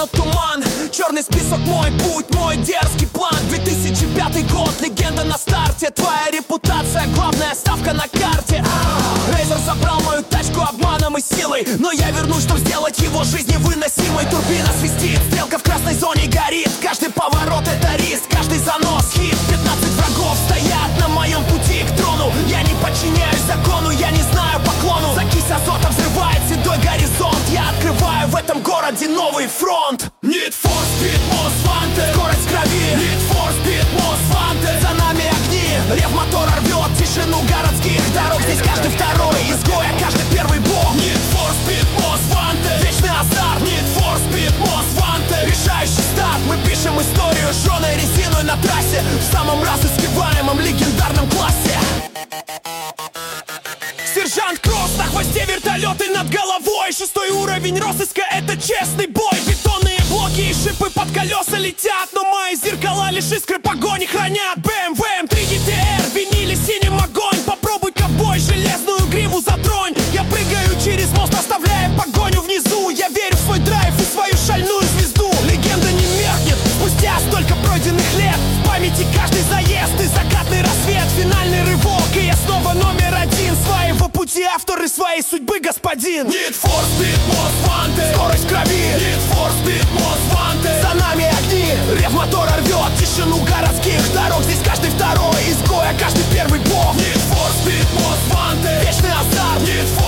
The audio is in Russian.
тянут туман. Черный список, мой путь, мой дерзкий план. 2005 год, легенда на старте. Твоя репутация, главная ставка на карте. Рейзер забрал мою тачку обманом и силой, но я вернусь, чтобы сделать его жизнь невыносимой. Турбина свистит, стрелка в красной зоне горит. Каждый поворот это риск, каждый занос хит. 15 врагов стоят на моем пути к трону. Я не подчиняюсь закону, я не знаю поклону. Закись азота взрывает седой горизонт. Я открываю в этом городе новый фронт. Need for Speed Most Wanted. Скорость крови. Need for Speed Most Wanted. За нами огни, рев мотора рвет тишину городских дорог. Здесь каждый второй изгой, а каждый первый бог. Need for Speed Most Wanted. Вечный азарт. Need for Speed Most Wanted. Решающий старт, мы пишем историю жженой резиной на трассе. В самом разыскиваемом легендарном классе. Сержант Кросс, на хвосте вертолеты над головой. 6-й уровень розыска, это честный бой. Бетонные блоки и шипы под колеса летят, но мои зеркала лишь искры погони хранят. BMW M3 GTR, винили синим огонь. Попробуй, ковбой, железную гриву затронь. Я прыгаю через мост, оставляя погоню внизу. Я верю в свой драйв и свою шальную звезду. Легенда не меркнет спустя столько пройденных лет. В памяти каждый заезд и закатный рассвет. Финальный рывок, и я снова номер один. Своего пути автор и своей судьбы господин. Need for Speed Most Wanted. Скорость крови. Need for Speed Most Wanted. За нами огни, рев мотора рвет тишину городских дорог. Здесь каждый второй изгой, а каждый первый бог. Need for Speed Most Wanted. Вечный азарт. Need for